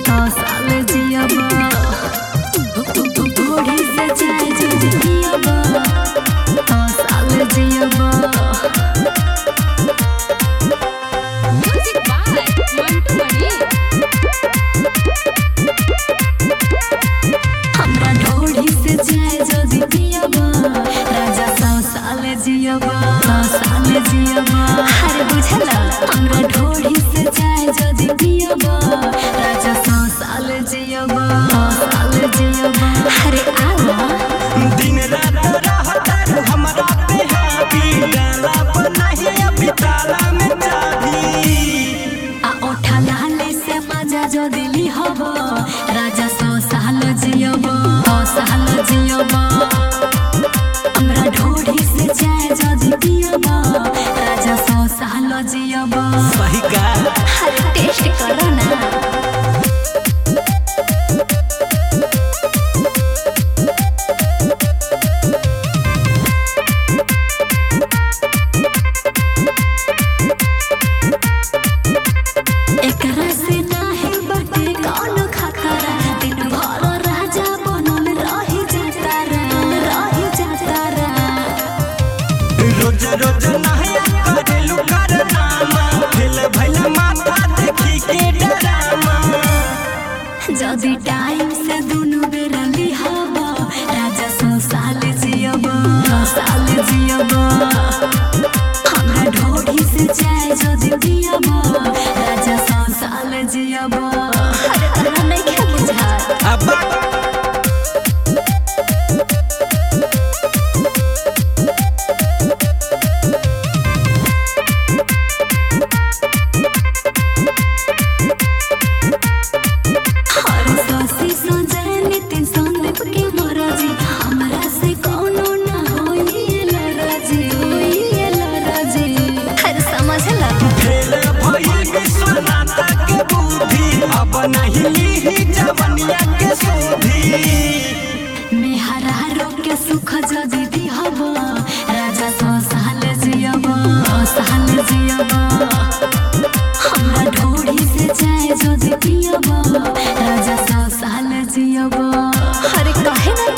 100 साल जियबा घोड़ी से जाए जो जियबा 100 साल जियबा। Music by Mantu Mani. हमरा ढोड़ी से जाए जो जियबा राजा 100 साल जियबा 100 साल जियबा। अरे बुझला हमरा ढोड़ी से जाए जो जियबा राजा 100 साल जियबा 100 साल जियबा। अरे आवा दिन रात रहता हमरा पे हावी डाला बनाही अभी ताला में चाबी आ ओठा लाले से मजा जो दिली हबो राजा 100 साल जियबा 100 साल जियबा। हमरा ढोड़ी से जाए जो जियबा राजा 100 साल जियबा। सही का अरे टेस्ट करो ना। एकरा से नाहे बटे कौन खतरा दिन भर राजा बनल रही जातारा रही जातारा। रोज रोज नहया करेलु करनामा दिल भइल माथा देखी के डरामा जदी टाइम से दुनु बेरा लिहबा राजा 100 साल जियबा 100 साल जियबा। हमरा ढोड़ी से जाए जदी जियबा राजा 100 साल जियबा। अरे तोरा नइखे बुझात अब हर ससी सजय नितिन संदीप के मरजी हमरा से कोनो ना होई लरजी होई लरजी। हर समझला फेल भइल विश्वनाथ के बुद्धि अब नहीं ली जवनिया के सुधी मेहरा रो के सुख जदी दिहबा राजा 100 साल जियबा 100 साल जियबा। हमरा ढोड़ी से जाए जदी जियबा राजा 100 साल जियबा। अरे काहे ना